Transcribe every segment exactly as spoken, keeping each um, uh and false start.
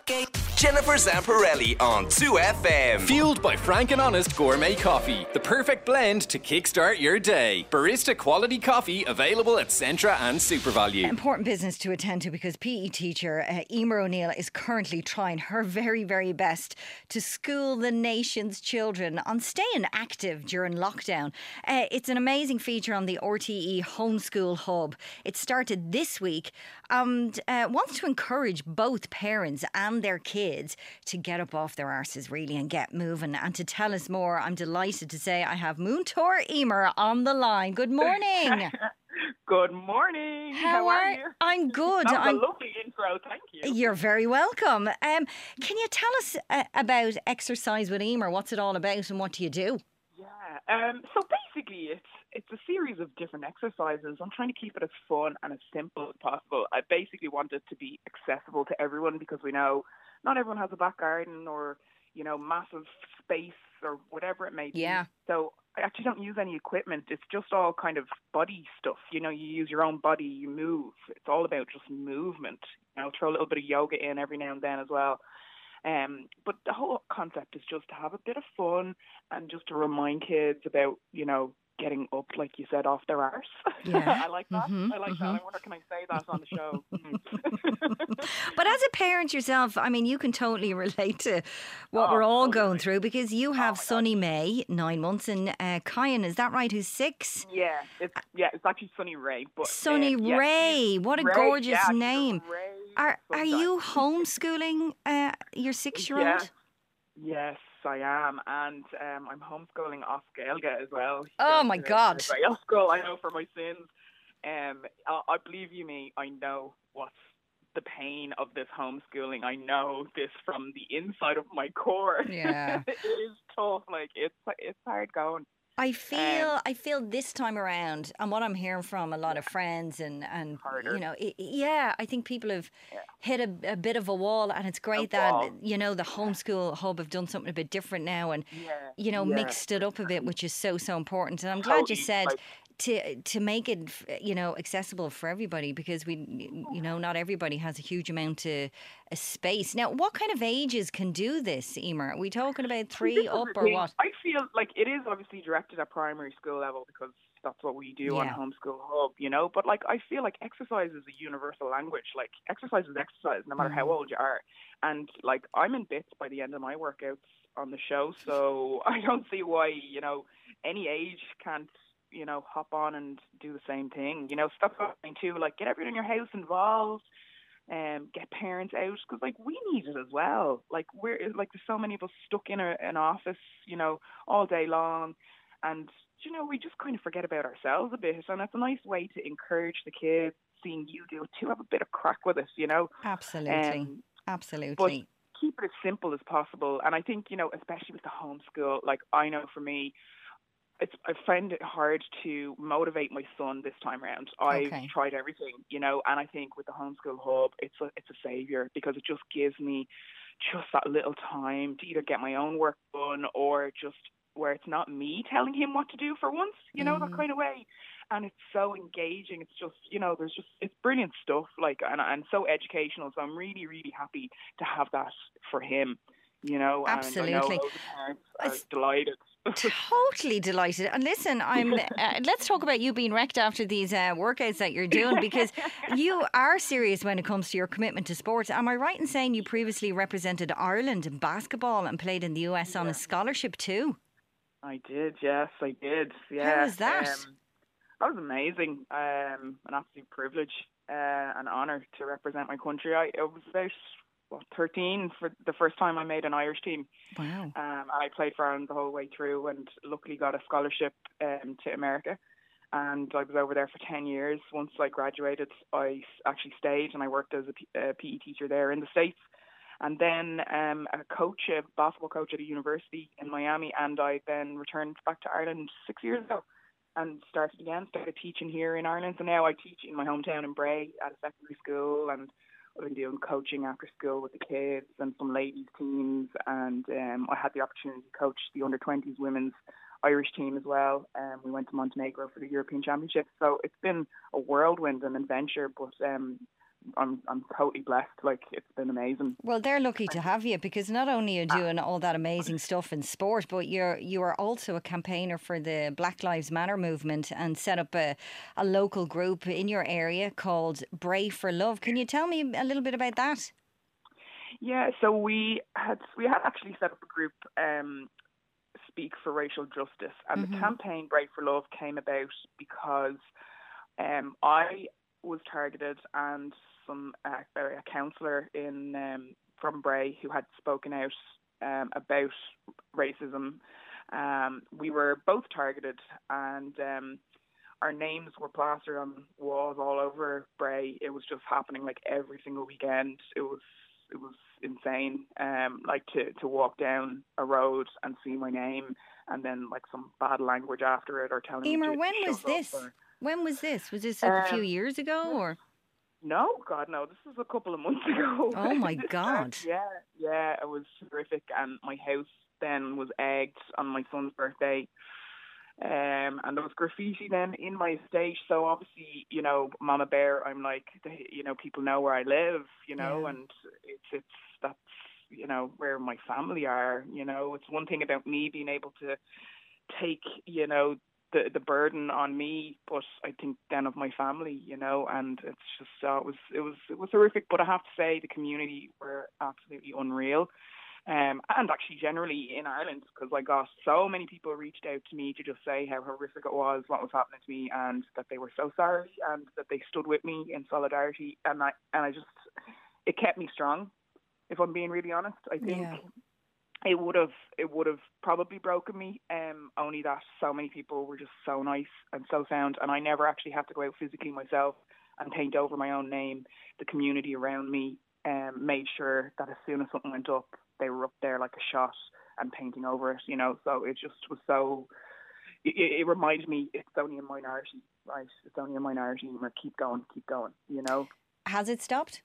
Jennifer Zamparelli on two F M. Fueled by Frank and Honest Gourmet Coffee. The perfect blend to kickstart your day. Barista quality coffee available at Centra and SuperValu. Important business to attend to because P E teacher uh, Emer O'Neill is currently trying her very, very best to school the nation's children on staying active during lockdown. Uh, it's an amazing feature on the R T E Homeschool Hub. It started this week and uh, wants to encourage both parents and their kids to get up off their arses really and get moving. And to tell us more, I'm delighted to say I have Muntor Emer on the line. Good morning. Good morning. How, How are, are you? I'm good. That was I'm, a lovely intro. Thank you. You're very welcome. Um, can you tell us uh, about Exercise with Emer? What's it all about and what do you do? Yeah. Um, so basically, it's it's a series of different exercises. I'm trying to keep it as fun and as simple as possible. I basically want it to be accessible to everyone because we know not everyone has a back garden or, you know, massive space or whatever it may be. Yeah. So I actually don't use any equipment. It's just all kind of body stuff. You know, you use your own body, you move. It's all about just movement. You know, throw a little bit of yoga in every now and then as well. Um, but the whole concept is just to have a bit of fun and just to remind kids about, you know, getting up, like you said, off their arse. Yeah. I like that. Mm-hmm, I like mm-hmm. that. I wonder, can I say that on the show? But as a parent yourself, I mean, you can totally relate to what Oh, we're all totally. going through because you have Oh my Sonny May, nine months, and uh, Kyan, is that right, who's six? Yeah, it's yeah, it's actually Sunny Ray. But Sonny um, yeah, Ray, what a Ray, gorgeous yeah, she's a name. Ray Are are sunshine. you homeschooling uh, your six-year-old? Yeah. Yes, I am, and um, I'm homeschooling off Gaelga as well. She Oh goes my to- God. to Gael school, I know for my sins. Um, I, I believe you me, I know what's the pain of this homeschooling. I know this from the inside of my core. Yeah. It is tough. Like it's it's hard going. I feel Um, I feel this time around, and what I'm hearing from a lot of friends and, and Harder. you know, it, yeah, I think people have Yeah. hit a, a bit of a wall, and it's great A that wall. you know the homeschool hub have done something a bit different now, and Yeah, you know yeah. mixed it up a bit, which is so so important. And I'm glad you Totally, said. like- To, to make it, you know, accessible for everybody because we, you know, not everybody has a huge amount of uh, space. Now, what kind of ages can do this, Emer? Are we talking about three This is up the or thing. what? I feel like it is obviously directed at primary school level because that's what we do on Yeah. Homeschool Hub, you know. But like, I feel like exercise is a universal language. Like, exercise is exercise, no matter how Mhm. old you are. And like, I'm in bits by the end of my workouts on the show, so I don't see why, you know, any age can't, you know, hop on and do the same thing. You know, stuff happening too. Like, get everyone in your house involved. Um, get parents out because, like, we need it as well. Like, we're like, there's so many of us stuck in a, an office, you know, all day long, and you know, we just kind of forget about ourselves a bit. And it's a nice way to encourage the kids, seeing you do it too, have a bit of crack with it, you know. Absolutely, Um, absolutely. keep it as simple as possible. And I think, you know, especially with the homeschool, like, I know for me, it's I find it hard to motivate my son this time around. I've Okay. tried everything, you know, and I think with the Homeschool Hub, it's a it's a savior because it just gives me just that little time to either get my own work done or just where it's not me telling him what to do for once, you know, Mhm. that kind of way. And it's so engaging. It's just, you know, there's just, it's brilliant stuff, like, and, and so educational. So I'm really, really happy to have that for him, you know. And I Absolutely. know loads of parents are It's- delighted. Totally delighted. And listen, I'm. Uh, let's talk about you being wrecked after these uh, workouts that you're doing because you are serious when it comes to your commitment to sports. Am I right in saying you previously represented Ireland in basketball and played in the U S on a scholarship too? I did, yes, I did. Yeah. How was that? Um, that was amazing. Um, an absolute privilege, uh, an honour to represent my country. I it was about what thirteen for the first time I made an Irish team. Wow. Um, I played for Ireland the whole way through, and luckily got a scholarship um, to America. And I was over there for ten years. Once I graduated, I s- actually stayed and I worked as a P- a P E teacher there in the States. And then um, a coach, a basketball coach at a university in Miami, and I then returned back to Ireland six years ago and started again, started teaching here in Ireland. So now I teach in my hometown in Bray at a secondary school, and I've been doing coaching after school with the kids and some ladies teams, and um, I had the opportunity to coach the under twenties women's Irish team as well. Um, we went to Montenegro for the European Championship, so it's been a whirlwind and adventure, but um, I'm I'm totally blessed. Like, it's been amazing. Well, they're lucky to have you, because not only are you doing all that amazing stuff in sport, but you're you are also a campaigner for the Black Lives Matter movement and set up a, a local group in your area called Bray for Love. Can you tell me a little bit about that? Yeah, so we had we had actually set up a group, um, Speak for Racial Justice, and mm-hmm. the campaign Bray for Love came about because um, I was targeted, and some uh, a counsellor in um, from Bray who had spoken out um, about racism. Um, we were both targeted, and um, our names were plastered on walls all over Bray. It was just happening like every single weekend. It was it was insane. Um, like to, to walk down a road and see my name, and then like some bad language after it, or telling Emer, me to when shut was up this? Or, when was this? Was this like um, a few years ago, or? No, God, no. This was a couple of months ago. Oh my God! yeah, yeah, it was horrific, and my house then was egged on my son's birthday. Um, and there was graffiti then in my estate. So obviously, you know, Mama Bear, I'm like, they, you know, people know where I live, you know, yeah. and it's, it's, that's, you know, where my family are, you know. It's one thing about me being able to take, you know, the the burden on me, but I think then of my family, you know, and it's just, uh, it was, it was, it was horrific. But I have to say the community were absolutely unreal. Um, and actually generally in Ireland, because I got so many people reached out to me to just say how horrific it was, what was happening to me, and that they were so sorry, and that they stood with me in solidarity. And I, and I just, it kept me strong, if I'm being really honest. I think yeah. it would have, it would have probably broken me, um, only that so many people were just so nice and so sound, and I never actually had to go out physically myself and paint over my own name. The community around me um, made sure that as soon as something went up, they were up there like a shot and painting over it, you know. So it just was so, it, it reminded me it's only a minority, right? It's only a minority. We're keep going, keep going, you know. Has it stopped?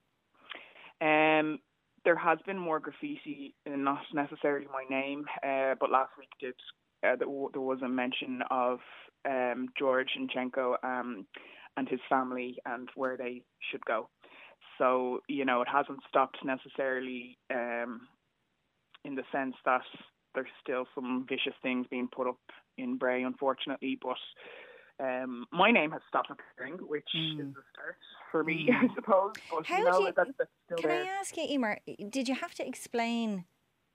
Um, there has been more graffiti, not necessarily my name, uh, but last week did uh, there was a mention of um, George Zinchenko um, and his family and where they should go. So, you know, it hasn't stopped necessarily um, in the sense that there's still some vicious things being put up in Bray, unfortunately. But um, my name has stopped appearing, which mm. is a start for me, mm. I suppose. But, How you know, do you, that, that's still can there. I ask you, Emer, did you have to explain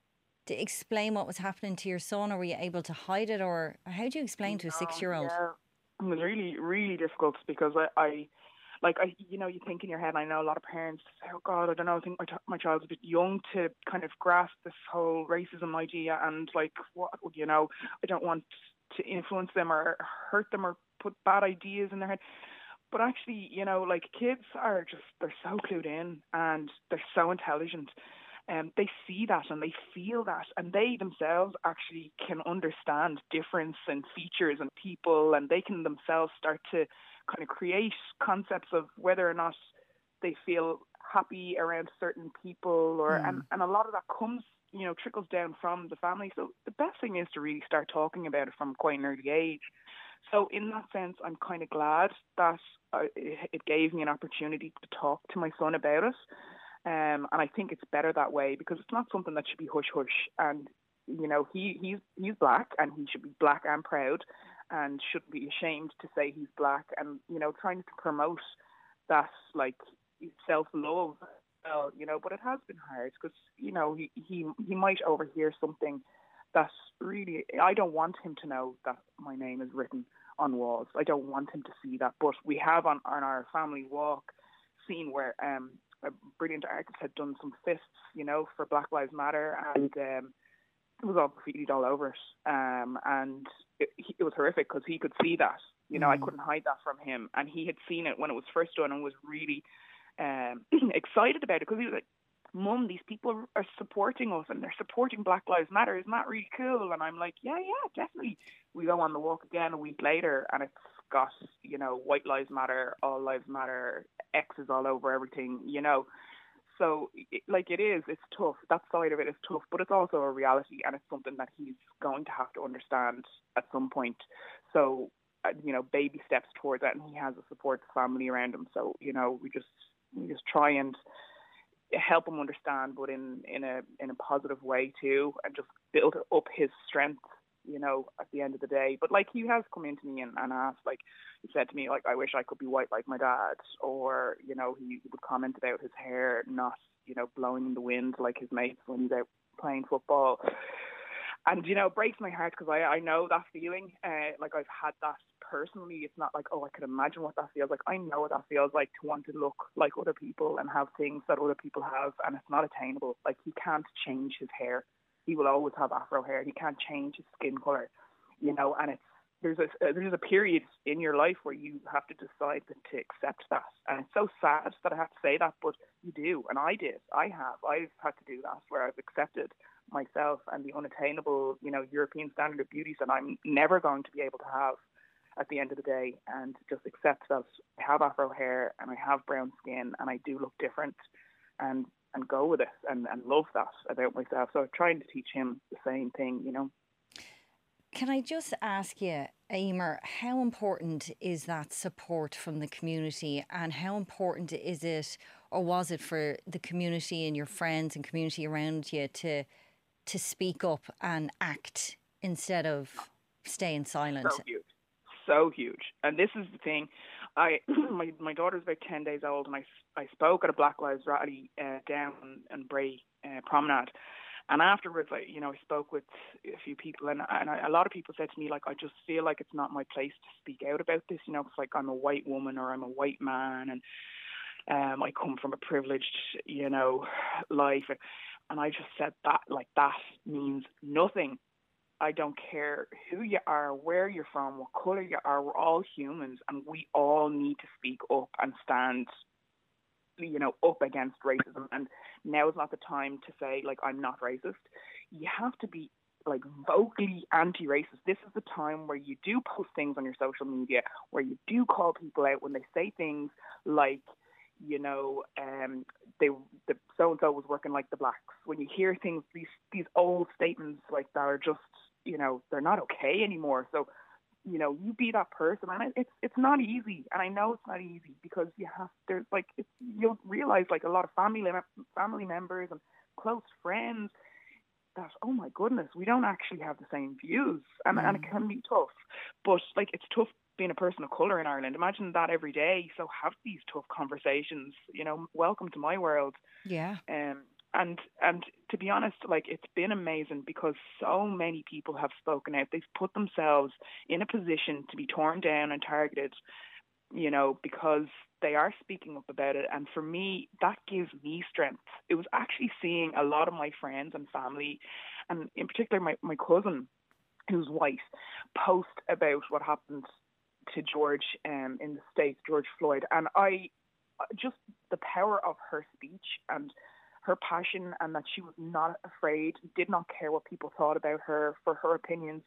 to explain what was happening to your son, or were you able to hide it? Or how do you explain to a six-year-old? Yeah, it was really, really difficult because I... I Like, I, you know, you think in your head, and I know a lot of parents say, oh, God, I don't know, I think my, t- my child's a bit young to kind of grasp this whole racism idea, and, like, what, you know, I don't want to influence them or hurt them or put bad ideas in their head. But actually, you know, like, kids are just, they're so clued in, and they're so intelligent. Um, they see that and they feel that, and they themselves actually can understand difference and features and people, and they can themselves start to kind of create concepts of whether or not they feel happy around certain people, or mm. and, and a lot of that comes, you know, trickles down from the family. So the best thing is to really start talking about it from quite an early age. So in that sense, I'm kind of glad that uh, it gave me an opportunity to talk to my son about it. Um, and I think it's better that way, because it's not something that should be hush hush. And, you know, he, he's he's black, and he should be black and proud, and shouldn't be ashamed to say he's black. And, you know, trying to promote that, like, self-love, well, you know, but it has been hard because, you know, he, he, he might overhear something that really, I don't want him to know that my name is written on walls. I don't want him to see that. But we have on, on our family walk seen where um, a brilliant artist had done some fists, you know, for Black Lives Matter, and um, it was all graffitied all over it. Um, and it, it was horrific because he could see that. You know, mm. I couldn't hide that from him. And he had seen it when it was first done and was really um, excited about it, because he was like, Mum, these people are supporting us and they're supporting Black Lives Matter. Isn't that really cool? And I'm like, yeah, yeah, definitely. We go on the walk again a week later, and it's got, you know, White Lives Matter, All Lives Matter, X's all over everything, you know. So, it, like, it is, it's tough. That side of it is tough, but it's also a reality, and it's something that he's going to have to understand at some point. So, uh, you know, baby steps towards that, and he has a support family around him. So, you know, we just, you just try and help him understand, but in, in a in a positive way too, and just build up his strength, you know, at the end of the day. But like, he has come into me and, and asked, like, he said to me, like, I wish I could be white like my dad, or, you know, he would comment about his hair not, you know, blowing in the wind like his mates when he's out playing football. And, you know, it breaks my heart because I, I know that feeling. Uh, like, I've had that personally. It's not like, oh, I could imagine what that feels like. I know what that feels like, to want to look like other people and have things that other people have, and it's not attainable. Like, he can't change his hair. He will always have afro hair. He can't change his skin color, you know, and it's, there's a, there's a period in your life where you have to decide to accept that. And it's so sad that I have to say that, but you do. And I did. I have. I've had to do that, where I've accepted myself and the unattainable, you know, European standard of beauty that I'm never going to be able to have at the end of the day, and just accept that I have afro hair and I have brown skin and I do look different, and and go with it, and, and love that about myself. So I'm trying to teach him the same thing, you know. Can I just ask you, Emer, how important is that support from the community, and how important is it, or was it, for the community and your friends and community around you to to speak up and act instead of staying silent? So huge. So huge. And this is the thing. I my my daughter's about ten days old, and I, I spoke at a Black Lives rally uh, down in Bray uh, Promenade. And afterwards, I, you know, I spoke with a few people, and, and I, a lot of people said to me, like, I just feel like it's not my place to speak out about this, you know, it's like I'm a white woman or I'm a white man, and um, I come from a privileged, you know, life. And I just said that, like, that means nothing. I don't care who you are, where you're from, what colour you are. We're all humans, and we all need to speak up and stand, you know, up against racism. And now is not the time to say, like, I'm not racist. You have to be, like, vocally anti-racist. This is the time where you do post things on your social media, where you do call people out when they say things like, you know, um, they the so and so was working like the blacks. When you hear things, these these old statements like that are just, you know, they're not okay anymore. So, you know, you be that person, and it's it's not easy, and I know it's not easy, because you have there's like it's, you'll realize, like, a lot of family family members and close friends that, oh my goodness, we don't actually have the same views, and mm. and it can be tough. But, like, it's tough being a person of colour in Ireland. Imagine that every day. So have these tough conversations. You know, welcome to my world. Yeah. Um. And and to be honest, like, it's been amazing, because so many people have spoken out. They've put themselves in a position to be torn down and targeted, you know, because they are speaking up about it. And for me, that gives me strength. It was actually seeing a lot of my friends and family, and in particular my, my cousin, who's white, post about what happened to George um, in the States, George Floyd. And I, just the power of her speech and her passion, and that she was not afraid, did not care what people thought about her for her opinions.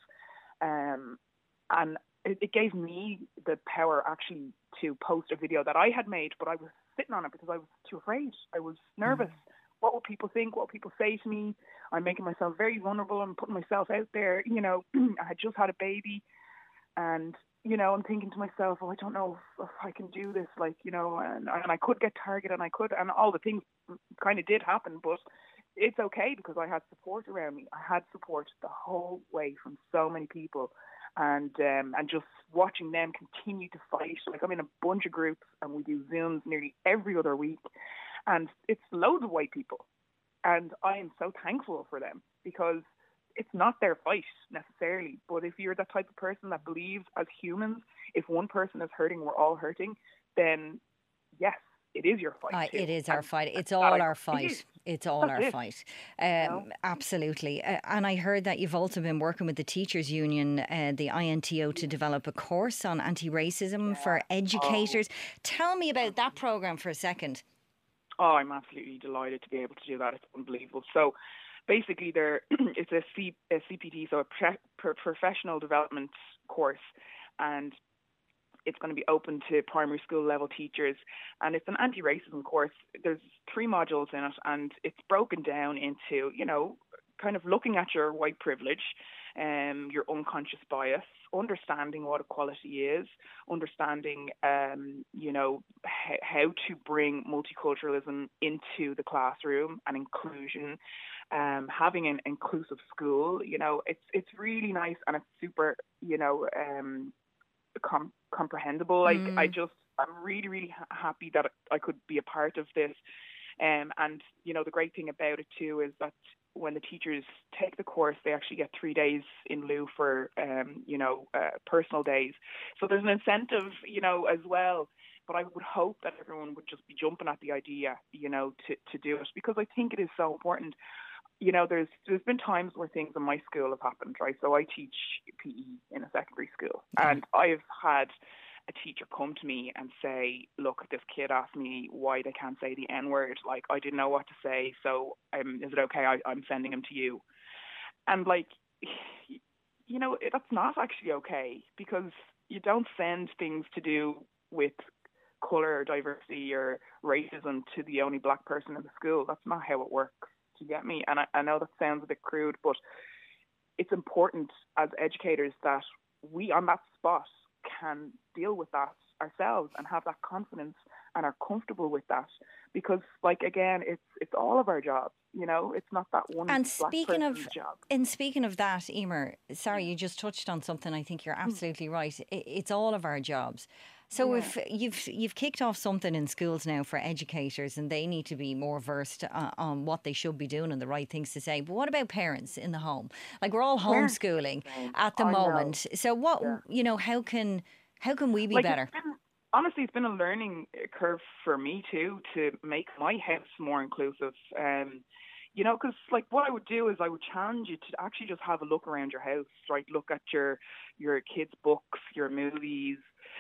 Um, and it, it gave me the power actually to post a video that I had made, but I was sitting on it because I was too afraid. I was nervous. Mm. What will people think? What will people say to me? I'm making myself very vulnerable. I'm putting myself out there. You know, I had just had a baby, and, you know, I'm thinking to myself, oh, I don't know if, if I can do this, like, you know, and, and I could get targeted, and I could, and all the things kind of did happen, but it's okay, because I had support around me. I had support the whole way from so many people, and um, and just watching them continue to fight. Like, I'm in a bunch of groups, and we do Zooms nearly every other week, and it's loads of white people, and I am so thankful for them, because it's not their fight necessarily, but if you're that type of person that believes, as humans, if one person is hurting, we're all hurting, then yes, it is your fight. Uh, it is our and fight. It's all our it fight. is. It's all That's our it. fight. Um, No. Absolutely. Uh, and I heard that you've also been working with the Teachers Union, uh, the I N T O, to develop a course on anti-racism Yeah. for educators. Oh. Tell me about that programme for a second. Oh, I'm absolutely delighted to be able to do that. It's unbelievable. So basically, there it's a, C, a C P D, so a pre, pre, professional development course, and it's going to be open to primary school level teachers, and it's an anti-racism course. There's three modules in it, and it's broken down into, you know, kind of looking at your white privilege, um, your unconscious bias, understanding what equality is, understanding, um, you know, h- how to bring multiculturalism into the classroom and inclusion, um, having an inclusive school. You know, it's it's really nice and it's super, you know, um, com- comprehensible. Like Mm. I just, I'm really, really ha- happy that I could be a part of this. Um, and, you know, the great thing about it too is that when the teachers take the course, they actually get three days in lieu for, um, you know, uh, personal days. So there's an incentive, you know, as well. But I would hope that everyone would just be jumping at the idea, you know, to, to do it, because I think it is so important. You know, there's there's been times where things in my school have happened, right? So I teach P E in a secondary school, and I've had a teacher come to me and say, look, this kid asked me why they can't say the N-word. Like, I didn't know what to say, so um, is it okay? I, I'm sending him to you. And, like, you know, that's not actually okay, because you don't send things to do with colour or diversity or racism to the only black person in the school. That's not how it works. Do you get me? And I, I know that sounds a bit crude, but it's important as educators that we, on that spot, can deal with that ourselves and have that confidence and are comfortable with that, because, like, again, it's it's all of our jobs. You know, it's not that one And black speaking of, person's job. and speaking of that, Emer, sorry, you just touched on something. I think you're absolutely right. I- It's all of our jobs. So Yeah. if you've you've kicked off something in schools now for educators, and they need to be more versed uh, on what they should be doing and the right things to say. But what about parents in the home? Like, we're all Parents homeschooling are the same. at the I know. moment. So what Yeah. you know, how can how can we be Like, better? it's been, honestly, it's been a learning curve for me too, to make my house more inclusive. Um, you know, because, like, what I would do is I would challenge you to actually just have a look around your house, right? Look at your your kids' books, your movies,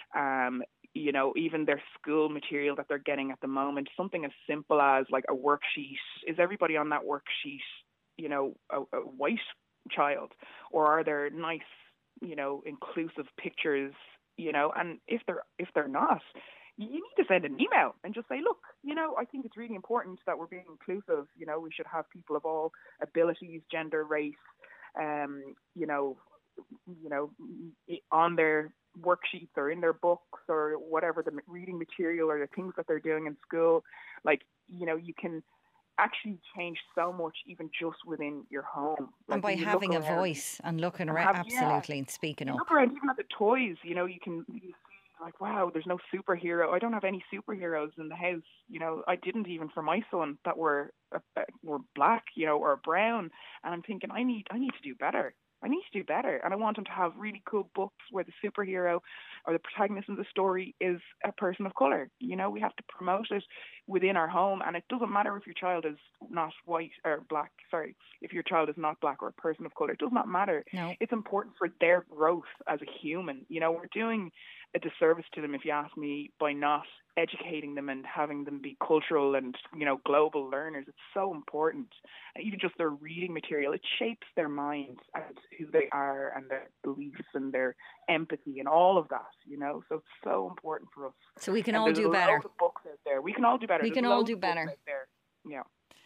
um, you know, even their school material that they're getting at the moment. Something as simple as, like, a worksheet. Is everybody on that worksheet, you know, a, a white child, or are there nice, you know, inclusive pictures? You know, and if they're if they're not, you need to send an email and just say, look, you know, I think it's really important that we're being inclusive. You know, we should have people of all abilities, gender, race, um, you know, you know, on their worksheets or in their books or whatever, the reading material or the things that they're doing in school. Like, you know, you can actually change so much even just within your home. Like, And by when you having a look around, voice and looking and around, have- yeah. absolutely, and speaking you up. look around even at the toys, you know, you can you see, like, wow, there's no superhero. I don't have any superheroes in the house. You know, I didn't even for my son that were uh, were black, you know, or brown. And I'm thinking, I need I need to do better. I need to do better. And I want him to have really cool books where the superhero or the protagonist in the story is a person of colour. You know, we have to promote it within our home. And it doesn't matter if your child is not white or black, sorry, if your child is not black or a person of colour. It does not matter. No. It's important for their growth as a human. You know, we're doing a disservice to them, if you ask me, by not educating them and having them be cultural and, you know, global learners. It's so important. Even just their reading material, it shapes their minds and who they are and their beliefs and their empathy and all of that, you know. So it's so important for us. So we can And all there's do a better. load of books out there. We can all do better. We There's can all loads do of books better. out there. Yeah.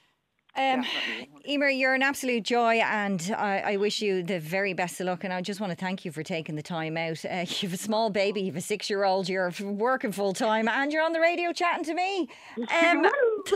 Um, Definitely. Emer, you're an absolute joy, and I, I wish you the very best of luck. And I just want to thank you for taking the time out. Uh, you have a small baby, you have a six-year-old, you're working full time, and you're on the radio chatting to me. Um,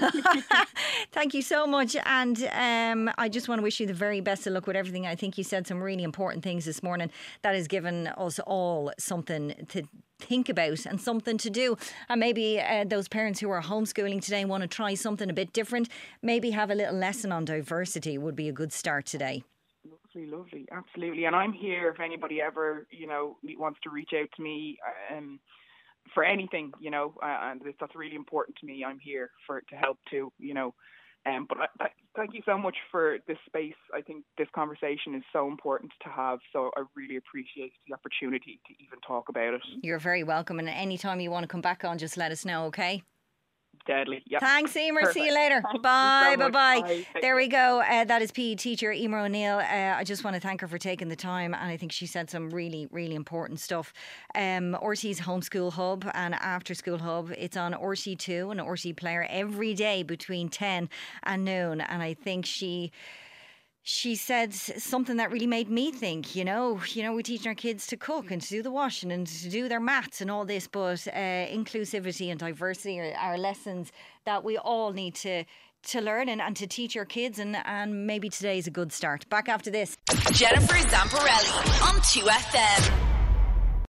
thank you so much, and um, I just want to wish you the very best of luck with everything. I think you said some really important things this morning that has given us all something to think about and something to do. And maybe uh, those parents who are homeschooling today want to try something a bit different, maybe have a little lesson on diversity would be a good start today. Lovely, lovely, absolutely. And I'm here if anybody ever, you know, wants to reach out to me um, for anything, you know, uh, and that's really important to me. I'm here for to help too, you know. Um, but I, I, thank you so much for this space. I think this conversation is so important to have. So I really appreciate the opportunity to even talk about it. You're very welcome. And anytime you want to come back on, just let us know, okay? Deadly. Yep. Thanks, Emer. Perfect. See you later. Thank you Bye, so bye, much. bye. Bye. Take There we go. Uh, that is P E teacher Emer O'Neill. Uh, I just want to thank her for taking the time, and I think she said some really, really important stuff. Um, R T's Homeschool Hub and After School Hub, it's on R T two and R T Player every day between ten and noon, and I think she She said something that really made me think, you know, you know, we're teaching our kids to cook and to do the washing and to do their maths and all this, but uh, inclusivity and diversity are, are lessons that we all need to to learn and, and to teach our kids, and, and maybe today's a good start. Back after this. Jennifer Zamparelli on two F M.